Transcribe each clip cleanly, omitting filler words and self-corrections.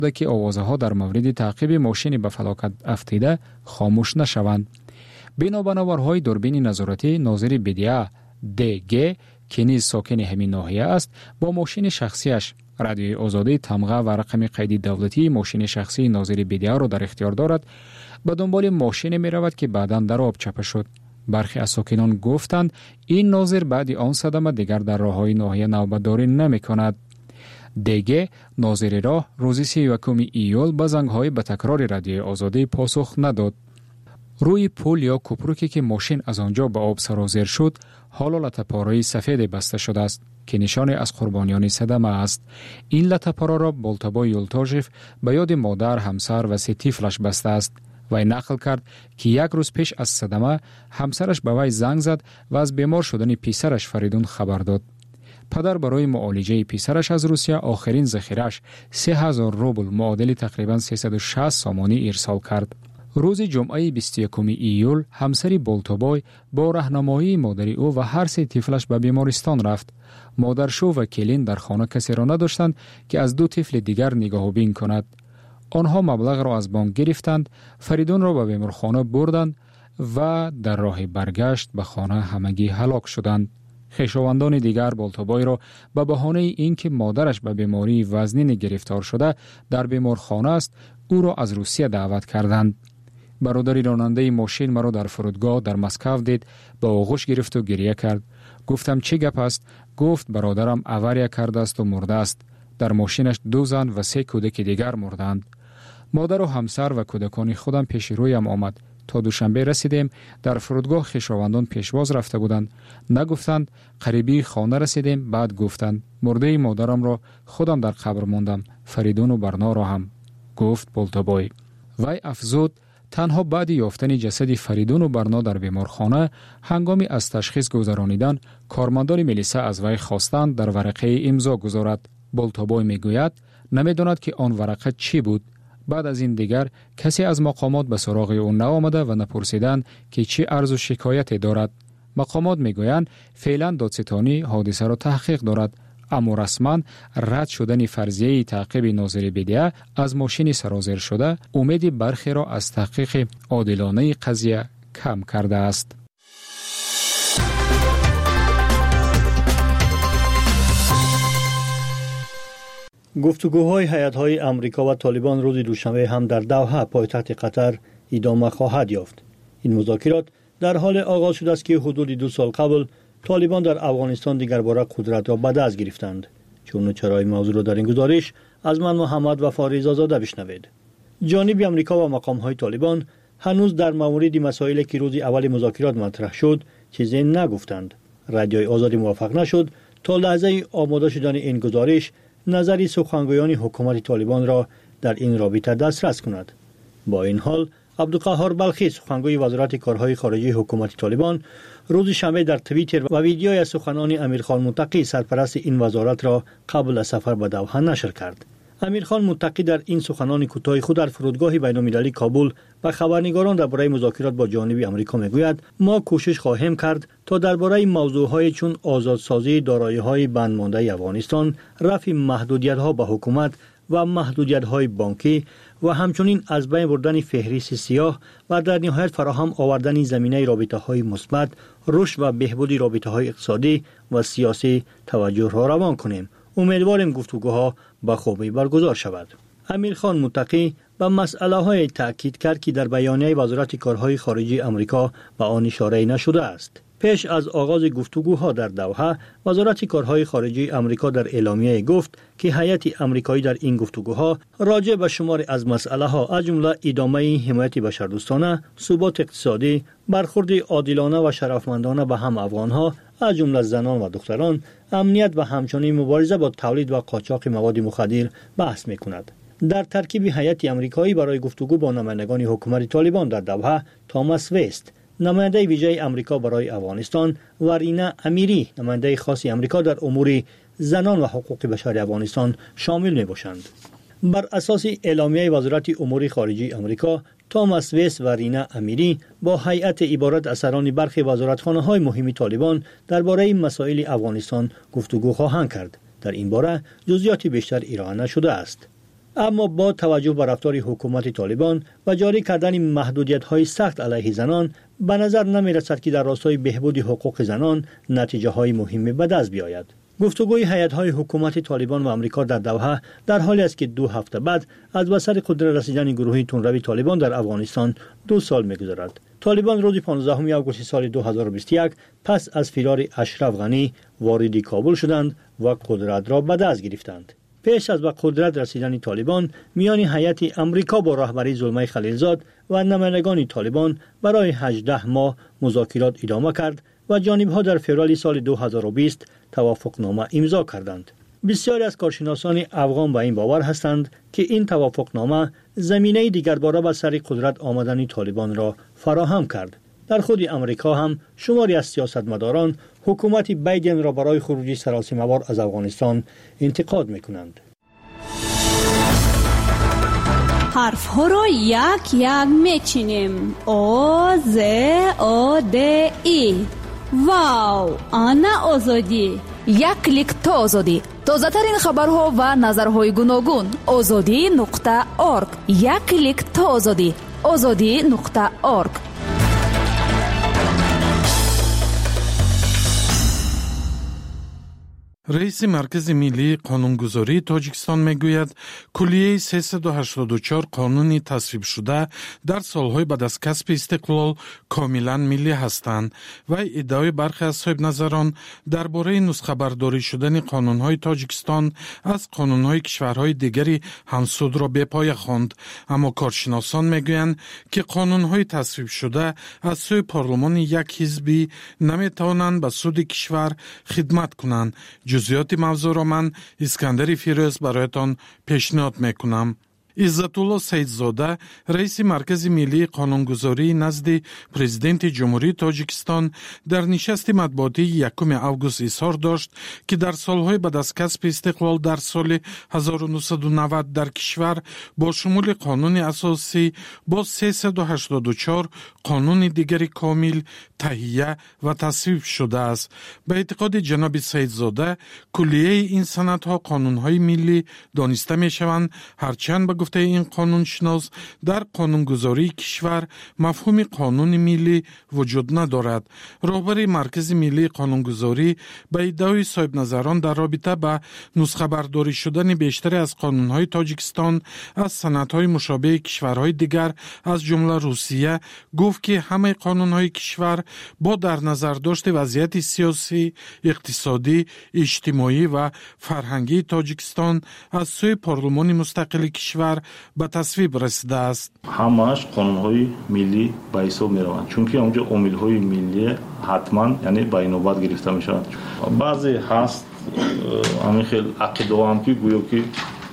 بوده که آوازها در مورد تعقیب ماشین به فلاکت افتیده خاموش نشوند. بنا به نوارهای دوربین نظارتی، ناظر بدیا DG که نیز ساکن همین ناحیه است، با ماشین شخصیش رادیوی آزادی، تمغه و رقم قیدی دولتی ماشین شخصی ناظر بدیا را در اختیار دارد. به دنبال ماشین می رود که بعداً در آب چپه شد. برخی از ساکنان گفتند این ناظر بعد آن صدمه دیگر در راههای ناحیه نوبتداری نمی کند. دیگه ناظر راه روز 31 ایول به زنگ‌های به تکرار رادیوی آزادی پاسخ نداد. روی پل یا کوپروکی که ماشین از آنجا به آب سرازیر شد، حالا لطه‌پاره‌ای سفید بسته شده است که نشانی از قربانیان صدمه است. این لطه‌پاره را بولتابای یولتاژیف به یاد مادر، همسر و 3 طفلش بسته است. وی نقل کرد که یک روز پیش از صدمه همسرش به وی زنگ زد و از بیمار شدن پسرش فریدون خبر داد. پدر برای معالجه پسرش از روسیه آخرین ذخیره‌اش 3000 روبل معادل تقریباً 360 سامانی ارسال کرد. روز جمعه 21 ایول همسر بولتابای با راهنمایی مادر او و هر 3 طفلش به بیمارستان رفت. مادر شو و کلین در خانه کسی را نداشتند که از 2 طفل دیگر نگاهبین کند. آنها مبلغ را از بانک گرفتند، فریدون را به بیمارخانه بردند و در راه برگشت به خانه همگی هلاک شدند. خویشاوندان دیگر بولتابای را به بهانه اینکه مادرش به بیماری وزنین گرفتار شده در بیمارخانه است، او را از روسیه دعوت کردند. برادری راننده ماشین مرا در فرودگاه در مسکو دید، به آغوش گرفت و گریه کرد. گفتم چه گپ است؟ گفت برادرم اوریا کرده است و مرده است. در ماشینش 2 زن و 3 کودک دیگر مردند. مادر و همسر و کودکان خودم پیش رویم آمد. تا دوشنبه رسیدیم. در فرودگاه خویشاوندان پیشواز رفته بودند. نگفتند. قریبی خانه رسیدیم. بعد گفتند مرده مادرم را خودم در قبر ماندم، فریدون و برنا را هم. گفت بولتابای. وی افزود تنها بعد یافتن جسد فریدون و برنا در بیمارخانه، هنگامی از تشخیص گذرانیدن، کارمندان ملیسه از وی خواستند در ورقه امضا گذارد. بولتابای میگوید نمیداند که آن ورقه چی بود. بعد از این دیگر کسی از مقامات به سراغ او نآمده و نپرسیدند که چی عرض و شکایتی دارد. مقامات میگویند فعلا دادستانی حادثه را تحقیق دارد، اما رسما رد شدن فرضیه تعقیب ناظر بدیا از ماشین سرازیر شده امید برخی را از تحقیق عادلانه قضیه کم کرده است. گفتگوهای هیئت‌های آمریکا و طالبان روز دوشنبه هم در دوحه پایتخت قطر ادامه خواهد یافت. این مذاکرات در حال آغاز شده است که حدود 2 سال قبل طالبان در افغانستان دیگر باره قدرت را به دست گرفتند. چون چرای موضوع را در این گزارش از من محمد وفا رضازاده بشنوید. جانب آمریکا و مقام‌های طالبان هنوز در مورد مسائلی که روز اول مذاکرات مطرح شد چیزی نگفتند. رادیوی آزادی موافق نشد تا لحظه آماده شدن این گزارش نظری سخنگویان حکومت طالبان را در این رابطه دسترس کند. با این حال عبدالقهار بلخی سخنگوی وزارت کارهای خارجه حکومت طالبان روز شنبه در توییتر و ویدیوی از سخنان امیرخان متقی سرپرست این وزارت را قبل از سفر به دوحه نشر کرد. امیرخان متقی در این سخنان کوتاه خود در فرودگاه بین‌المللی کابل و خبرنگاران درباره مذاکرات با جانب آمریکا میگوید ما کوشش خواهیم کرد تا درباره موضوعهای چون آزادسازی دارایی‌های بند مانده افغانستان، رفع محدودیت‌ها به حکومت و محدودیت‌های بانکی و همچنین از بین بردن فهرست سیاه و در نهایت فراهم آوردن زمینه رابطه‌های مثبت، رشد و بهبود رابطه‌های اقتصادی و سیاسی توجه را روان کنیم. امیدواریم گفتگوها به خوبی برگزار شود. امیرخان متقی به مسئله‌های تاکید کرد که در بیانیه وزارت کارهای خارجه آمریکا به آن اشاره نشده است. پیش از آغاز گفتگوها در دوحه، وزارت کارهای خارجه آمریکا در اعلامیه گفت که هیئت آمریکایی در این گفتگوها راجع به شمار از مسئله‌ها از جمله ادامه حمایت بشردوستانه، ثبات اقتصادی، برخورد عادلانه و شرفمندانه به هم افغان‌ها از جمله زنان و دختران، امنیت و همچنین مبارزه با تولید و قاچاق مواد مخدر بحث می‌کند. در ترکیب هیئت آمریکایی برای گفتگو با نمایندگان حکومت طالبان در دوحه، توماس وست نماینده ویژه آمریکا برای افغانستان و رینا امیری نماینده خاص آمریکا در امور زنان و حقوق بشر افغانستان شامل می‌باشند. بر اساس اعلامیه وزارت امور خارجه آمریکا، توماس وست و رینا امیری با هیئت عبارت از سران برخی وزارتخانه‌های مهم طالبان درباره مسائل افغانستان گفتگو خواهند کرد. در این باره جزئیات بیشتر ارائه نشده است. اما با توجه به رفتار حکومت طالبان و جاری کردن محدودیت‌های سخت علیه زنان به نظر نمی‌رسد که در راستای بهبود حقوق زنان نتیجه‌های مهمی به دست بیاید. گفتگوی هیئت‌های حکومت طالبان و آمریکا در دوحه در حالی است که 2 هفته بعد از به سر قدرت رسیدن گروه تندروی طالبان در افغانستان 2 سال می‌گذرد. طالبان روز 15 آگوست سال 2021 پس از فرار اشرف غنی وارد کابل شدند و قدرت را به دست گرفتند. پیش از به قدرت رسیدن طالبان میان هیئت آمریکا با رهبری زلمه خلیلزاد و نمایندگان طالبان برای 18 ماه مذاکرات ادامه کرد و جانب‌ها در فوریه سال 2020 توافقنامه امضا کردند. بسیاری از کارشناسان افغان به این باور هستند که این توافقنامه زمینه دیگر باره به سر قدرت آمدن طالبان را فراهم کرد. در خود آمریکا هم شماری از سیاستمداران حکومت بایدن را برای خروجی سراسیمه‌وار از افغانستان انتقاد می‌کنند. حرف ها را یک یک میچینیم. او ز او د ای. واو، آنا آزادی. یک کلیک تا آزادی. تازه ترین خبرها و نظرهای گوناگون. azadi.org. یک کلیک تا آزادی. azadi.org. رئیس مرکز ملی قانونگذاری تاجیکستان میگوید کلیه 384 قانونی تصویب شده در سالهای بعد از کسب استقلال کاملا ملی هستند و ادعای برخی از صاحب نظران درباره نسخه برداری شدن قانونهای تاجیکستان از قانونهای کشورهای دیگری همسود را به پای خواند. اما کارشناسان میگویند که قانونهای تصویب شده از سوی پارلمان یک حزبی نمیتوانند به سود کشور خدمت کنند. جزئیات موضوع را من اسکندر فیروز برایتان پیشنهاد میکنم. عزتالله سیدزاده رئیس مرکز ملی قانونگذاری نزد پرزیدنت جمهوری تاجیکستان در نشست مطبوعاتی 1 آگوست اظهار داشت که در سالهای بعد از کسب استقلال در سال 1990 در کشور با شمول قانون اساسی با 384 قانون دیگری کامل تهیه و تصویب شده است. به اعتقاد جناب سیدزاده کلیه این سندها قانونهای ملی دانسته می شوند، هرچند به گفته این قانون شناس در قانونگذاری کشور مفهوم قانون ملی وجود ندارد. رهبر مرکز ملی قانونگذاری به ادعای صاحب نظران در رابطه با نسخه برداری شدن بیشتر از قانونهای تاجیکستان از سندهای مشابه کشورهای دیگر از جمله روسیه گفت که همه قانونهای کشور با در نظر داشت وضعیت سیاسی، اقتصادی، اجتماعی و فرهنگی تاجیکستان از سوی پارلمان مستقل کشور به تصویب رسیده است. همش قانونهای ملی به حساب می روند، چون که اونجا امیلهای ملی حتما یعنی به نوبت گرفته می شوند. بعضی هست همین خیلی عقیده هم که گویا که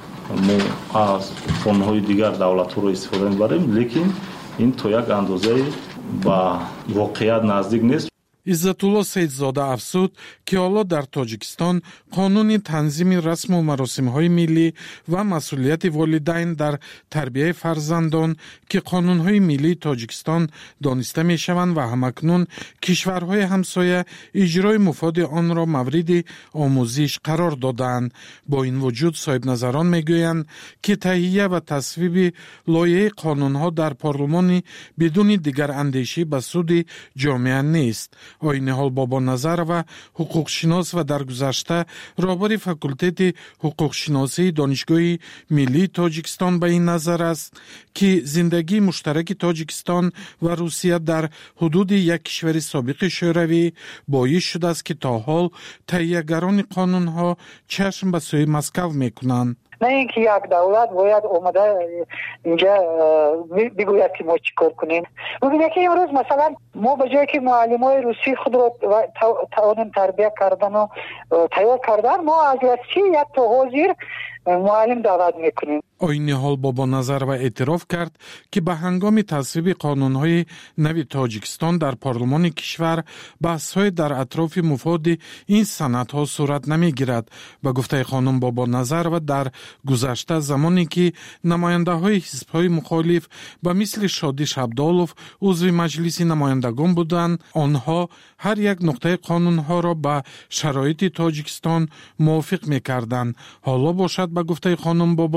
ما از قانونهای دیگر دولت رو استفاده می‌بریم، لیکن این تو یک اندازه با واقعیت نزدیک نیست. عزتالله سیدزاده افزود که حالا در تاجیکستان قانون تنظیم رسم و مراسم‌های ملی و مسئولیت والدین در تربیت فرزندان که قانون‌های ملی تاجیکستان دانسته می‌شوند و همکنون کشورهای همسایه اجرای مفاد آن را مورد آموزش قرار دادند. با این وجود صاحب نظران می‌گویند که تهیه و تصویب لایحه قانون‌ها در پارلمان بدون دیگر اندیشه به سود جامعه نیست. آینه حال بابا نظر و حقوق شناس و در گذشته رهبر فاکولته حقوق شناسی دانشگاه ملی تاجیکستان به این نظر است که زندگی مشترک تاجیکستان و روسیه در حدود یک کشور سابق شوروی باعث شده است که تا حال تهیه‌گران قانون‌ها چشم به سوی مسکو می‌کنند. نه اینکه یک دولت باید اومده اینجا بگوید که ما چی کار کنیم. ببینید که امروز مثلا ما به جایی که معلمای روسی خود رو توانیم تربیت کردن و تیار کردن، ما از روسی یک تا حاضر معلم دعوت میکنیم. آینه حال بابا نظر و اعتراف کرد که به هنگام تصویب قانون‌های نوی تاجیکستان در پارلمان کشور بحث‌های در اطراف مفاد این سندها صورت نمی‌گیرد. به گفته خانم بابا نظر و در گذشته زمانی که نماینده‌های حزب‌های مخالف به مثل شادی شبدالوف عضو مجلس نمایندگان بودند، آنها هر یک نقطه قانون‌ها را به شرایط تاجیکستان موافق می‌کردند. حالا باشد به گفته خانم بابا نظر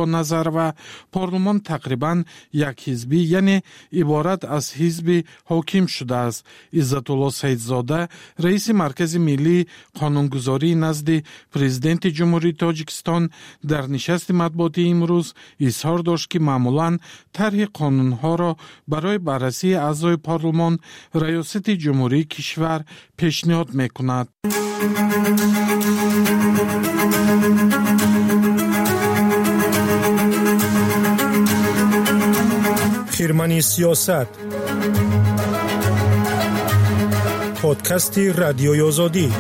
شود پارلمان تقریبا یک حزبی یعنی عبارت از حزب حاکم شده است. عزت‌الله سیدزاده رئیس مرکز ملی قانونگذاری نزد پرزیدنت جمهوری تاجیکستان در نشست مطبوعاتی امروز اظهار داشت که معمولاً طرح قانونها را برای بررسی اعضای پارلمان ریاست جمهوری کشور پیشنهاد می‌کند. خیرمنی سیاست پادکست رادیوی آزادی.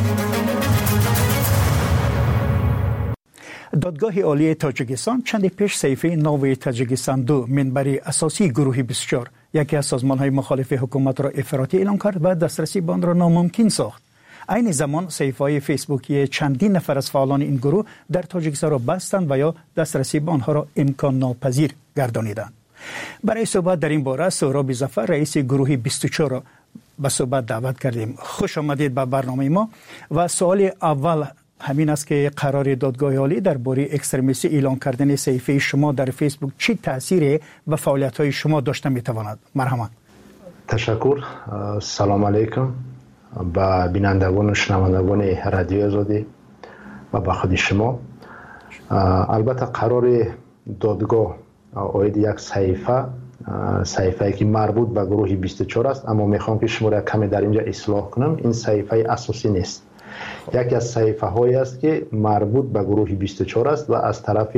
دادگاه عالی تاجیکستان چند پیش صحیفه نو تاجیکستان 2 منبر اساسی گروه 24 یکی از سازمان‌های مخالف حکومت را افراطی اعلام کرد و دسترسی به آن را ناممکن ساخت. عین زمان صحیفه‌های فیسبوکی چندین نفر از فعالان این گروه در تاجیکستان را بستند و یا دسترسی به آنها را امکان ناپذیر گردانیدند. برای صحبت در این باره سهراب ظفر رئیس گروه 24 را به صحبت دعوت کردیم. خوش آمدید به برنامه ما و سوال اول همین است که قرار دادگاه عالی درباره اکستریمیستی اعلان کردن صحیفه شما در فیسبوک چی تأثیری و فعالیت‌های شما داشته می‌تواند؟ مرحبا. تشکر. سلام علیکم با بینندگان و شنوندگان رادیو آزادی و با خود شما. البته قرار دادگاه اوید یک صحیفه که مربوط به گروه 24 است، اما میخوام که شما را کمی در اینجا اصلاح کنم. این صحیفه اساسی نیست، یکی از صحیفه هایی است که مربوط به گروه 24 است و از طرف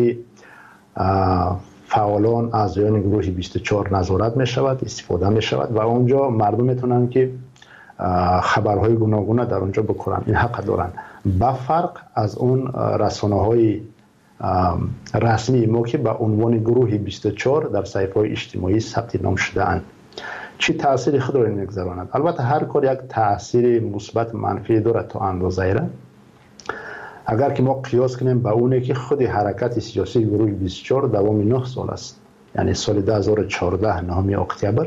فعالان اعضایان گروه 24 نظارت می شود، استفاده می شود و اونجا مردم میتونن که خبرهای گوناگون در اونجا بکنن. این حق دارن، با فرق از اون رسانه های رسمی ما که به عنوان گروه 24 در صحیفه های اجتماعی ثبت نام شده اند. چی تأثیری خود را میگذارند؟ البته هر کار یک تأثیر مثبت منفی دارد تا اندازه‌ای را. اگر که ما قیاس کنیم با اونه که خود حرکت سیاسی گروه 24 دوام 9 سال است، یعنی سال 2014 9 اکتبر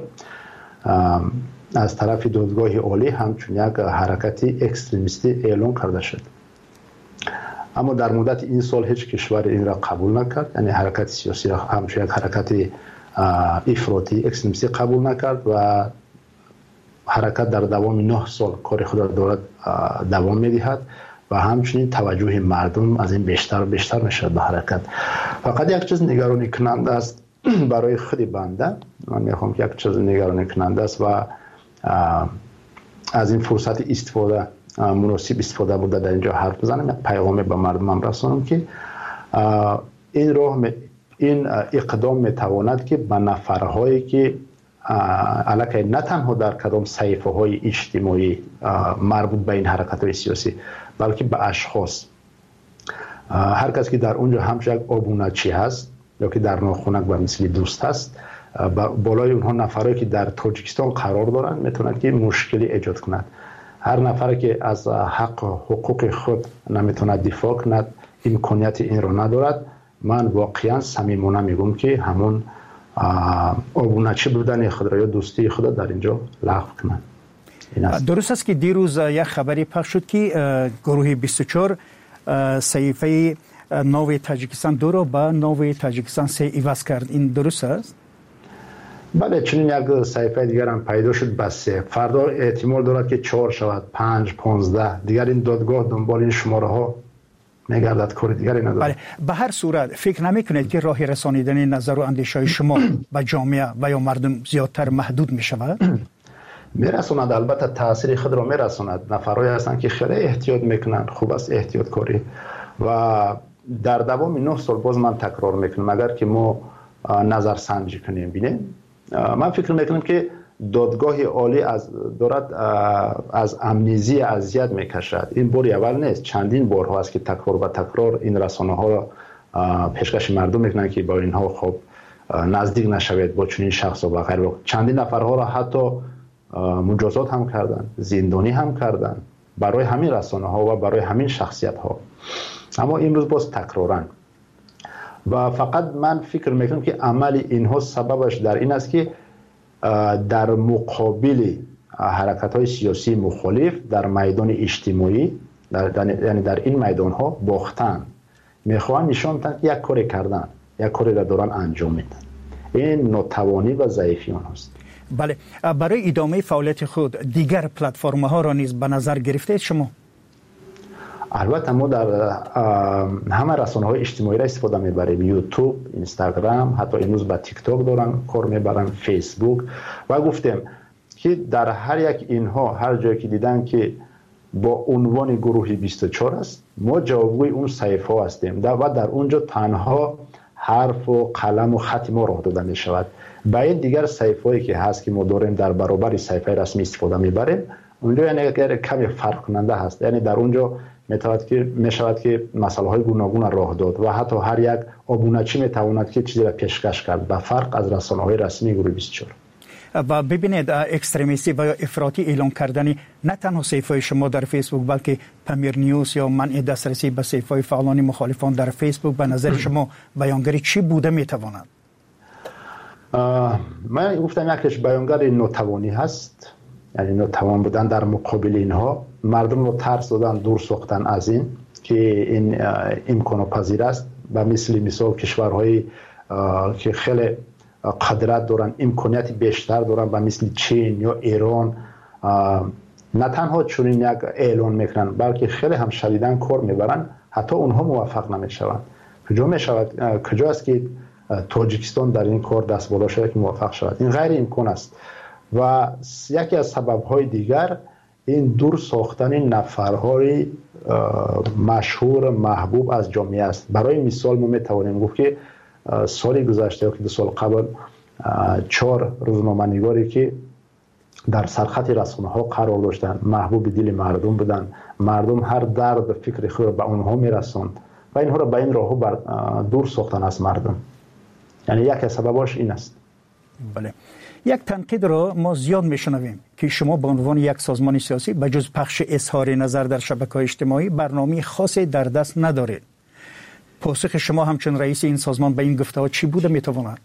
از طرف دادگاه عالی همچون یک حرکت اکستریمیستی اعلان کرده شد، اما در مدت این سال هیچ کشور این را قبول نکرد، یعنی حرکت سیاسی را همچون یک حرکت افراطی اکستریمیستی قبول نکرد و حرکت در دوام 9 سال کار خود را دارد دوام می‌دهد و همچنین توجه مردم از این بیشتر و بیشتر میشد به حرکت. فقط یک چیز نگرانی کننده است برای خود بنده، من میخوام که یک چیز نگرانی کننده است و از این فرصت استفاده مناسب استفاده بوده در اینجا حرف بزنم، یک پیغامی به مردمم رسانم که این اقدام میتواند که به نفرهایی که علاقه نه تنها در کدام صحیفه های اجتماعی مربوط به این حرکت های سیاسی، بلکه به اشخاص، هر کس که در اونجا همش یک آبونچی هست یا که در ناخونک و مثل دوست هست، بالای اونها نفرهایی که در تاجیکستان قرار دارند میتوند که مشکلی ایجاد کند. هر نفری که از حق و حقوق خود نمیتوند دفاع کند، امکانیت این رو ندارد، من واقعا صمیمانه میگم که همون آبونچی بودن خود را یا دوستی خود در اینجا لغو کنند. درست است که دیروز یک خبری پخش شد که گروه 24 صحیفه نو تاجیکستان 2 را به نو تاجیکستان 3 عوض کرد. این درست است؟ بله، چنین یک صحیفه دیگر هم پیدا شد به 3. فردا احتمال دارد که 4 شود، 5، 15. دیگر این دادگاه دنبال این شماره ها میگردد، کار دیگری ندارد. بله، به هر صورت فکر نمی‌کنید که راه رسانیدن نظر و اندیشه‌های شما به جامعه و یا مردم زیادتر محدود می‌شود؟ میرساند، البته تاثیر خود را میرساند. نفرایی هستند که خیلی احتیاط میکنند، خوب است احتیاط کاری و در دوام 9 سال باز من تکرار میکنم اگر که ما نظر سنجی کنیم بینیم، من فکر میکنم که دادگاه عالی دارد از امنیزی اذیت میکشد. این بار اول نیست، چندین بار هست که تکرار و تکرار این رسانه ها را پیشکش مردم میکنند که با اینها خب نزدیک نشوید با چنین شخص و غیره. چندین نفرها را حتی مجازات هم کردن، زندانی هم کردن برای همین رسانه ها و برای همین شخصیت ها، اما امروز باز تکرارن. و فقط من فکر میکنم که عمل اینها سببش در این است که در مقابل حرکت های سیاسی مخالف در میدان اجتماعی، یعنی در این میدان ها باختن، میخوان نشان دهند یک کاری کردن. یک کاری را دارن انجام میدن. این ناتوانی و ضعیفی آنهاست. بله، برای ادامه فعالیت خود دیگر پلتفرم ها را نیز به نظر گرفته شما؟ البته ما در همه رسانه های اجتماعی را استفاده میبریم، یوتیوب، اینستاگرام، حتی امروز با تیک تاک دارن کار میبرن، فیسبوک. و گفتم که در هر یک اینها هر جایی که دیدن که با عنوان گروه 24 است، ما جوابگوی اون صحیفه ها هستیم و در اونجا تنها حرف و قلم و خط ما راه داده می شود. با این دیگر صحیفه هایی که هست که ما داریم در برابر صحیفه رسمی استفاده میبریم، اونجا یعنی کمی فرق کننده هست. یعنی در اونجا می شود که مسئله های گوناگون راه داد و حتی هر یک آبونچی می تواند که چیزی را پیشکش کرد، به فرق از رسانه های رسمی گروه 24. و ببینید، اکستریمیستی و یا افراطی اعلان کردنی نه تنها صفحه شما در فیسبوک بلکه پمیر نیوز یا منع دسترسی به صفحه فعالان مخالفان در فیسبوک، به نظر شما بیانگری چی بوده میتواند؟ من گفتم یکیش بیانگر ناتوانی هست، یعنی ناتوان بودن در مقابل اینها، مردم رو ترس دادن، دور ساختن از این که این امکان پذیر است. و مثال کشورهایی که خیلی قدرت دارن، امکانیت بیشتر دارن و مثل چین یا ایران نه تنها چون یک اعلان میکنن بلکه خیلی هم شدیداً کار میبرن، حتی اونها موفق نمیشوند. کجا است که تاجیکستان در این کار دست بالا شده که موفق شود؟ این غیر امکان است. و یکی از سبب‌های دیگر این دور ساختن نفرهای مشهور محبوب از جامعه است. برای مثال ما میتوانیم گفت که سال گذشته که 2 سال قبل 4 روزنامه‌نگاری که در سرخط رسانه ها قرار داشتند، محبوب دل مردم بودند، مردم هر درد و فکر خود به اونها میرساند و اینها را به این راه دور ساختن از مردم. یعنی یک از سبباش این است. بله، یک تنقید را ما زیاد میشنویم که شما به عنوان یک سازمان سیاسی به جز پخش اظهار نظر در شبکه‌های اجتماعی برنامه خاصی در دست ندارید. پاسخ شما همچون رئیس این سازمان به این گفته‌ها چی بوده میتواند؟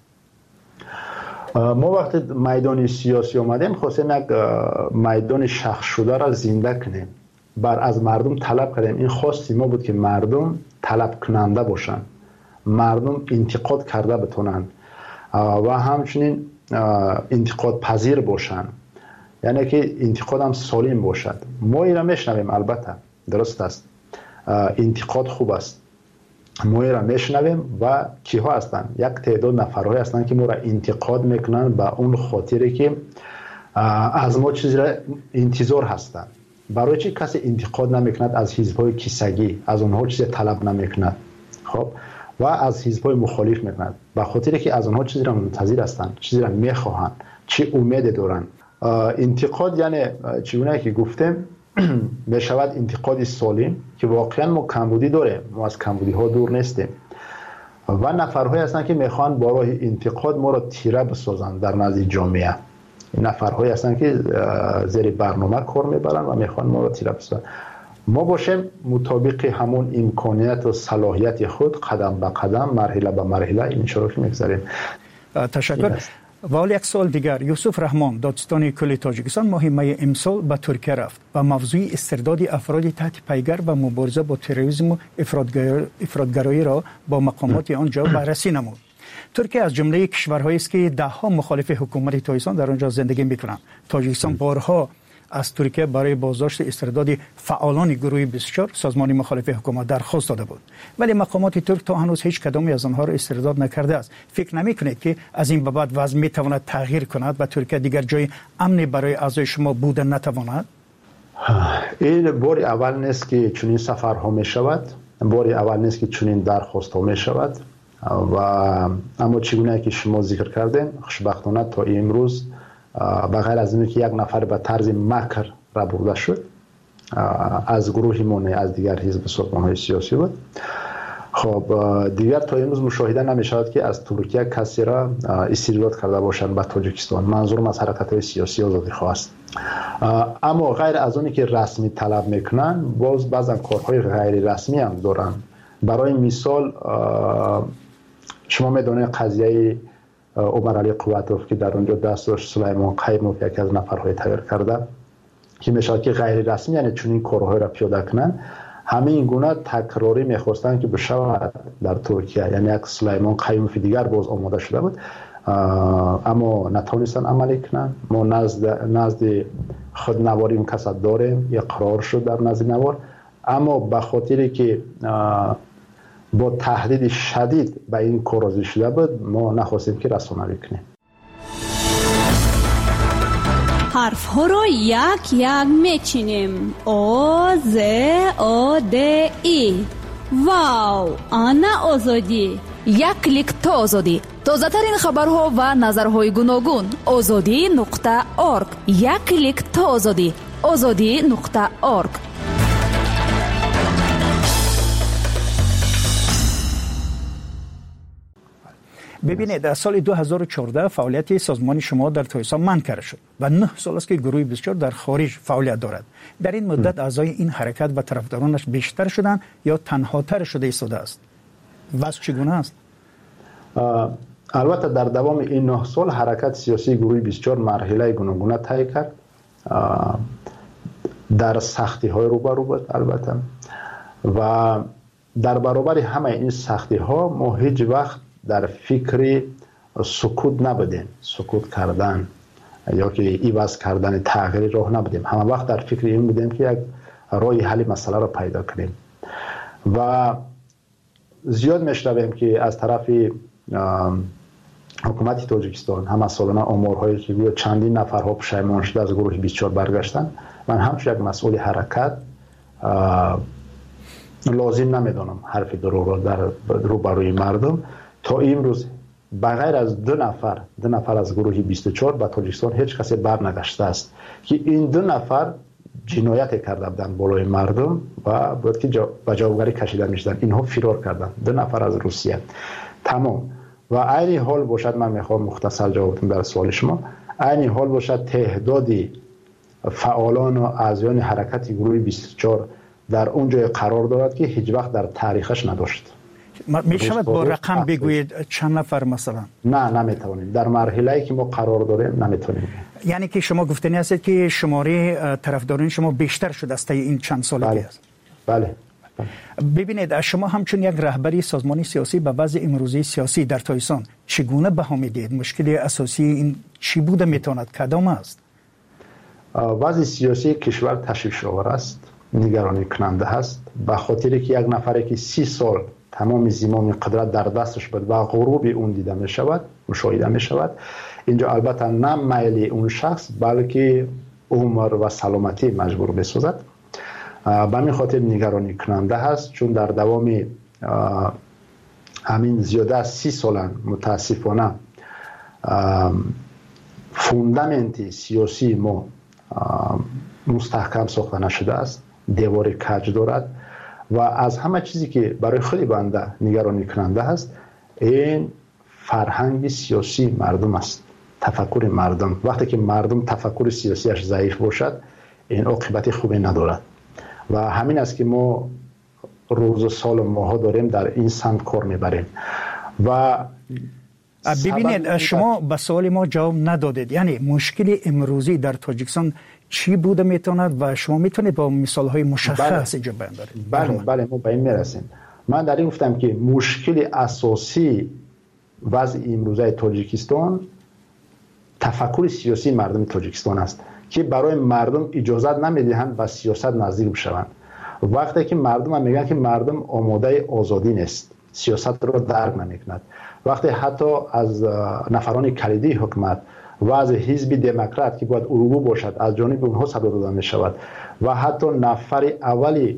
ما وقتی میدان سیاسی آمدیم خواستیم یک میدان شخص شده را زنده کنیم. از مردم طلب کردیم، این خواستی ما بود که مردم طلب کننده باشن، مردم انتقاد کرده بتونن و همچنین انتقاد پذیر باشن، یعنی که انتقاد هم سالم باشد. ما این را میشنویم، البته درست است، انتقاد خوب است، ما این را میشنویم و کیها هستن؟ یک تعداد نفرهایی هستن که ما را انتقاد میکنن به اون خاطری که از ما چیزی را انتظار هستن. برای چی کسی انتقاد نمیکند از حزب‌های کیسگی؟ از اونها چیزی طلب نمیکند. خب و از حزب‌های مخالف میکند به خاطری که از اونها چیزی را منتظر هستند، چیزی را میخواهند، چه امید دارن. انتقاد یعنی چگونه که گفتم میشود انتقاد سالم که واقعا ما کمبودی داریم، ما از کمبودی ها دور نیستیم و نفرهایی هستند که میخوان با راه انتقاد ما را تیره بسازند در نزد جامعه. این نفرهایی هستند که زیر برنامه کار میبرند و میخوان ما را تیره بسازند. ما باشیم مطابق همون امکانیت و صلاحیت خود قدم به قدم، مرحله به مرحله این شروع میگذاریم. تشکر. و حالا یک سوال دیگر، یوسف رحمان دادستان کل تاجیکستان ماه می امسال به ترکیه رفت و موضوع استرداد افراد تحت پیگر و مبارزه با تروریسم و افراطگرایی را با مقامات آنجا بررسی نمود. ترکیه از جمله کشورهایی است که دهها مخالف حکومت تاجیکستان در آنجا زندگی می‌کنند. تاجیکستان بارها از ترکیه برای بازداشت استرداد فعالان گروه 24 سازمان مخالف حکومت درخواست داده بود، ولی مقامات ترک تا هنوز هیچ کدامی از آنها را استرداد نکرده است. فکر نمی‌کنید که از این بعد وضع می‌تواند تغییر کند و ترکیه دیگر جای امنی برای اعضای شما بودن نتواند؟ این بار اول نیست که چنین سفرها می‌شود، بار اول نیست که چنین درخواست‌ها می‌شود و اما چگونه که شما ذکر کردین، خوشبختانه تا امروز بغیر از اینکه یک نفر به طرز مکر را برده شد از گروه مونه از دیگر حزب سازمان‌های سیاسی بود. خب دیگر تا امروز مشاهده نمی شود که از ترکیه کسی را استرداد کرده باشند به تاجیکستان. منظورم از حرکت‌های سیاسی آزادی خواه است. اما غیر از اونی که رسمی طلب میکنن، باز بعضا کارهای غیر رسمی هم دارن. برای مثال شما میدونید قضیه عمر علی قوتوف که در اونجا دست داشت سلیمان قیموف یکی از نفرهای تغییر کرده که میشود که غیر رسمی، یعنی چون این کارهای را پیاده کنن همین گونه تکراری میخواستن که بشود در ترکیه، یعنی یک سلیمان قیومی دیگر باز آماده شده بود، اما نتونستن عملی کنن. ما نزد خودنواری اون کسا داریم، یک قرار شد در نزد نوار، اما به خاطری که با تهدید شدید به این کار شده بود ما نخواستیم که رسانه‌ای کنیم. حرف ها را یک یک میچینیم. آ ز آ د ای. واو، آنا آزادی. یک کلیک تا آزادی. تازه ترین خبرها و نظرهای گوناگون. azadi.org. یک کلیک تا آزادی. azadi.org. ببینید در سال 2014 فعالیت سازمان شما در تایسان منکر شد و 9 سال است که گروه 24 در خارج فعالیت دارد. در این مدت اعضای این حرکت و طرفدارانش بیشتر شدن یا تنها تر شده ایستاده است؟ وضع چگونه است؟ البته در دوام این 9 سال حرکت سیاسی گروه 24 مرحله گوناگون طی کرد. در سختی های روبرو بود البته، و در برابر همه این سختی ها ما هیچ وقت در فکر سکوت نبودیم، سکوت کردن یا که عوض کردن تغییر راه نبودیم. همه وقت در فکر این بودیم که یک راه حل مسئله را پیدا کنیم و زیاد میشنویم که از طرف حکومت تاجیکستان هم مسئولان آمارهایی که گویا چندین نفرها پشیمان شده از گروه 24 برگشتن. من همچون یک مسئول حرکت لازم نمیدانم حرف دروغ را در روبروی مردم. تا امروز بغیر از دو نفر از گروه 24 به تاجیکستان هیچ کسی برنگشته است که این 2 نفر جنایت کرده بودند بالای مردم و بود که به جوابگری کشیده میشدن. اینها فرار کردن، 2 نفر از روسیه. تمام. و عین حال باشد، من میخوام مختصر جواب بدم در سوال شما، عین حال باشد تعداد فعالان و اعضایان حرکت گروه 24 در اونجای قرار دارد که هیچ وقت در تاریخش نداشت. میشود با رقم بگویید چند نفر مثلا؟ نه نمیتونیم، در مرحله‌ای که ما قرار داریم نمیتونیم. یعنی که شما گفتنی هستید که شماره طرفداران شما بیشتر شده است این چند سالگی است؟ بله. ببینید شما همچون یک رهبری سازمانی سیاسی به وضع امروزی سیاسی در تایسان چگونه بها میدید؟ مشکل اساسی این چی بوده میتواند کدام است؟ وضع سیاسی کشور تشویش‌آور است، نگرانی کننده است، به خاطری که یک نفری که 30 سال تمام زمام قدرت در دستش بود و غروب اون دیده می شود، مشاهده می شود. اینجا البته نه میل اون شخص بلکه عمر و سلامتی مجبور بسازد. به همین خاطر نگرانی کننده هست، چون در دوام همین زیاده از 30 سال متاسفانه فوندامنت سیاسی ما مستحکم ساخته نشده است، دیوار کج دارد و از همه چیزی که برای خیلی بنده نگرانی کننده است این فرهنگ سیاسی مردم است، تفکر مردم. وقتی که مردم تفکر سیاسیش ضعیف باشد این عاقبت خوبی ندارد و همین است که ما روز و سال و ماها داریم در این سمت کار میبریم. و ببینید شما به سوال ما جواب ندادید، یعنی مشکل امروزی در تاجیکستان چی بوده میتواند و شما میتونید با مثال های مشخص اینجا بیان دارید؟ بله ما به این میرسیم. من در این گفتم که مشکل اساسی وضع امروزی تاجیکستان تفکر سیاسی مردم تاجیکستان است که برای مردم اجازه نمیدهند به سیاست نزدیک بشوند. وقتی که مردم میگن که مردم آماده آزادی نیست، سیاست را درک نمیکند، وقتی حتی از نفران کلیدی حکومت و از حزب دموکرات که باید اروگو باشد از جانب اونها صدا داده می شود و حتی نفر اولی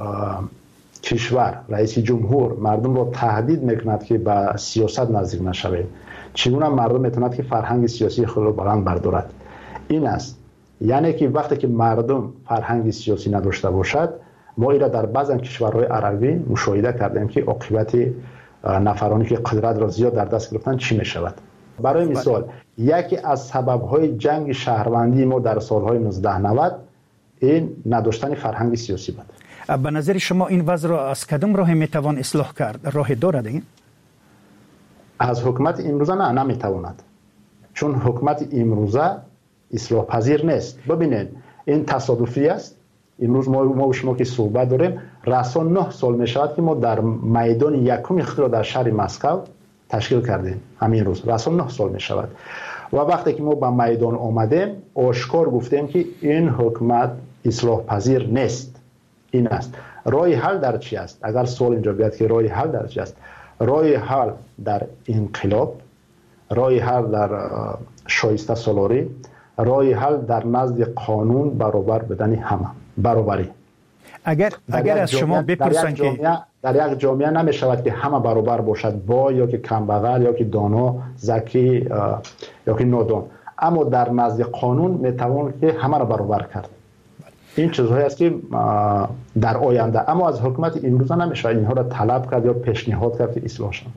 کشور رئیس جمهور مردم را تهدید میکند که به سیاست نزدیک نشوید، چگونه مردم میتوند که فرهنگ سیاسی خود را بلند بردارد؟ این است. یعنی که وقتی که مردم فرهنگ سیاسی نداشته باشد، ما ایرا در بعضی کشورهای عربی مشاهده کردیم که عاقبت نفرانی که قدرت را زیاد در دست گرفتن چی می شود. برای مثال یکی از سبب‌های جنگ شهروندی ما در سالهای 1990 این نداشتن فرهنگ سیاسی بود. به نظر شما این وضع را از کدام راه میتوان اصلاح کرد؟ راه دارد این؟ از حکومت امروزه نه نمیتواند، چون حکومت امروزه اصلاح پذیر نیست. ببینید این تصادفی است، امروز ما و شما که صحبت داریم رسان 9 سال می شود که ما در میدان یکم خود را در شهر مسکو تشکیل کردیم. همین روز رسان 9 سال می شود و وقتی که ما به میدان آمدیم آشکار گفتیم که این حکومت اصلاح پذیر نیست. این است راه حل در چی است؟ اگر سوال اینجا بیاد که راه حل در چی است؟ راه حل در انقلاب، راه حل در شایسته سالاری، راه حل در نزد قانون برابر بدن همه، برابری. اگر از شما بپرسن که در یک جامعه نمی شود که همه برابر باشد، با یا که کمبغل یا که دانا، ذکی یا که نادان، اما در نزد قانون می توان که همه را برابر کرد. این چیزهایی است که در آینده، اما از حکومت امروزه نمی شود اینها را طلب کرد یا پیشنهاد کرد که اصلاح شود.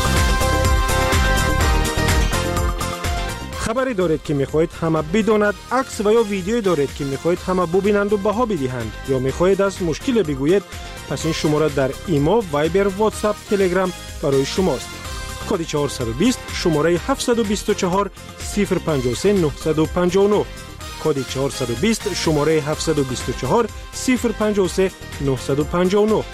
خبری دارید که میخواهید همه بداند، عکس و یا ویدیویی دارید که میخواهید همه ببینند و بها بدهند، یا میخواهید از مشکل بگویید، پس این شماره در ایمو، وایبر، واتساپ، تلگرام برای شماست. کد 420 شماره 724 053 959. کد 420 شماره 724 053 959.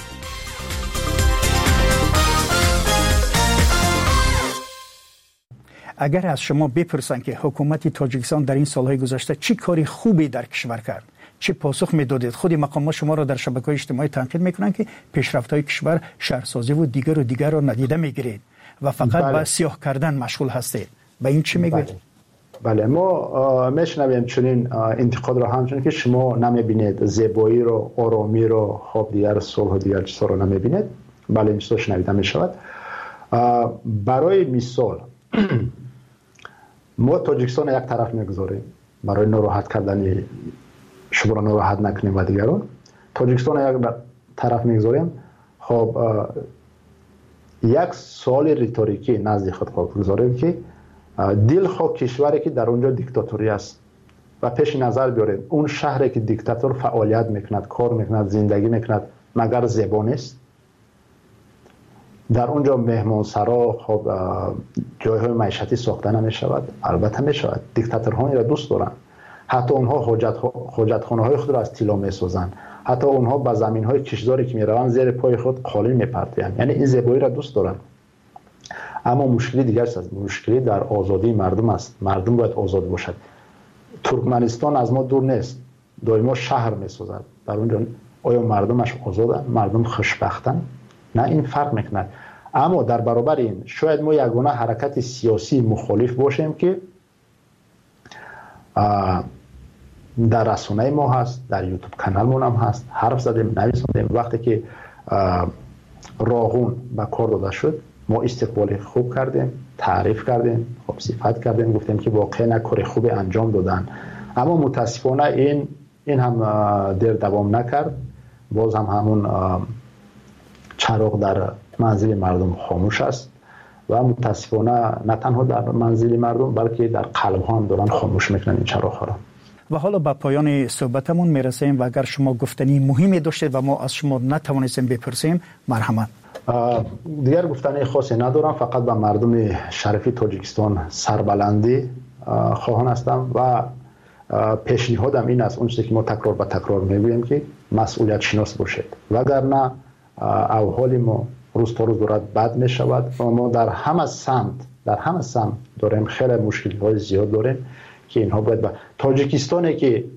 اگر از شما بپرسن که حکومت تاجیکستان در این سالهای گذشته چی کاری خوبی در کشور کرد، چه پاسخ میدادید؟ خود مقامات شما را در شبکه‌های اجتماعی تنقید میکنن که پیشرفت‌های کشور شهرسازی و دیگر را ندیده میگیرید و فقط به سیاه کردن مشغول هستید. به این چی میگوید؟ بله، ما میشنویم چنین انتقاد را همچنین که شما نمیبینید زیبایی رو، آرامی رو، خواب دیگر صلح و دیگر چیزا رو نمیبینید. بله، این چیزا شنیده میشود. برای مثال ما تاجیکستان یک طرف میگذاریم برای ناراحت کردن شما را ناراحت نکنیم و دیگران. تاجیکستان یک طرف میگذاریم. خب یک سوال ریتوریکی نزد خود گذاریم که دلخواه کشوری که در اونجا دیکتاتوری است و پیش نظر بیاریم اون شهری که دیکتاتور فعالیت میکند، کار میکند، زندگی میکند، مگر زیبا نیست؟ در اونجا مهمانسرا خب جایهای معیشتی ساخته نمیشود؟ البته میشود. دیکتاتورها را دوست دارن. حتی اونها حاجتخانه های خود را از طلا میسازند. حتی اونها با زمین های کشداری که میروند زیر پای خود قالین میپرتند. یعنی این زیبایی را دوست دارن. اما مشکلی دیگر است. مشکلی در آزادی مردم است. مردم باید آزاد باشد. ترکمنستان از ما دور نیست. دائما شهر میسازد. در اونجا آیا مردمش آزادند؟ مردم خوشبختند؟ نه، این فرق میکند. اما در برابر این شاید ما یگانه حرکت سیاسی مخالف باشیم که در رسانه ما هست، در یوتیوب کانال هم هست، حرف زدیم، نویساندیم. وقتی که راغون به کار داده شد ما استقبال خوب کردیم، تعریف کردیم، خب صفت کردیم، گفتیم که واقعا کار خوب انجام دادن. اما متاسفانه این هم دیر دوام نکرد. باز هم همون چراغ در منزل مردم خاموش است و متاسفانه نه تنها در منزل مردم بلکه در قلب ها هم دارن خاموش میکنن این چراغ ها را. و حالا به پایان صحبتمون میرسیم و اگر شما گفتنی مهمی داشتید و ما از شما نتوانستیم بپرسیم، مرحمت. دیگر گفتنی خاصی ندارم، فقط به مردم شریف تاجیکستان سربلندی خواهان هستم و پیشنهادم این است، اون چیزی که ما تکرار به تکرار میگوییم که مسئولیت شناس باشید، وگرنه احوال ما روز تا روز دارد بد می شود و ما در همه سمت داریم خیلی مشکل‌های زیاد داریم که اینها باید تاجیکستانی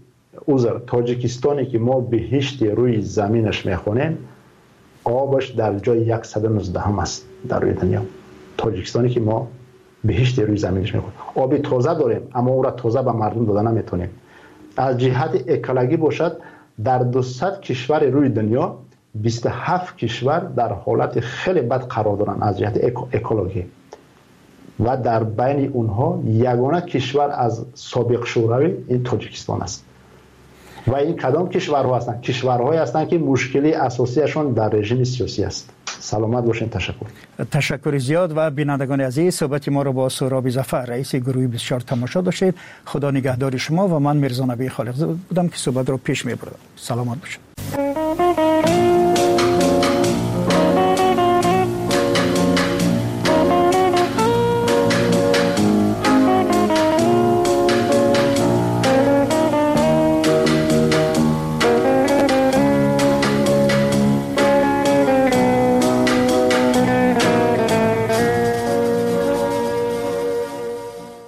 که ما بهشت روی زمینش میخونیم آبش در جای 119 هم است در روی دنیا. تاجیکستانی که ما بهشت روی زمینش میخونیم، آب تازه داریم اما اون را تازه به مردم دادن نمیتونیم. از جهت اکولوژی باشد در 200 کشور روی دنیا 27 کشور در حالت خیلی بد قرار دارن از جهت اکولوژی و در بین اونها یگانه کشور از سابق شوروی این تاجیکستان است. و این کدام کشورها هستند؟ کشورهایی هستند که مشکلی اساسیشون در رژیم سیاسی است. سلامت باشین. تشکر زیاد. و بینندگان عزیز، صحبت ما را با سهراب ظفر رئیس گروه 24 تماشا داشتید. خدا نگهدار شما و من میرزا نبی خالق بودم که صحبت را پیش میبردم. سلامت باشید.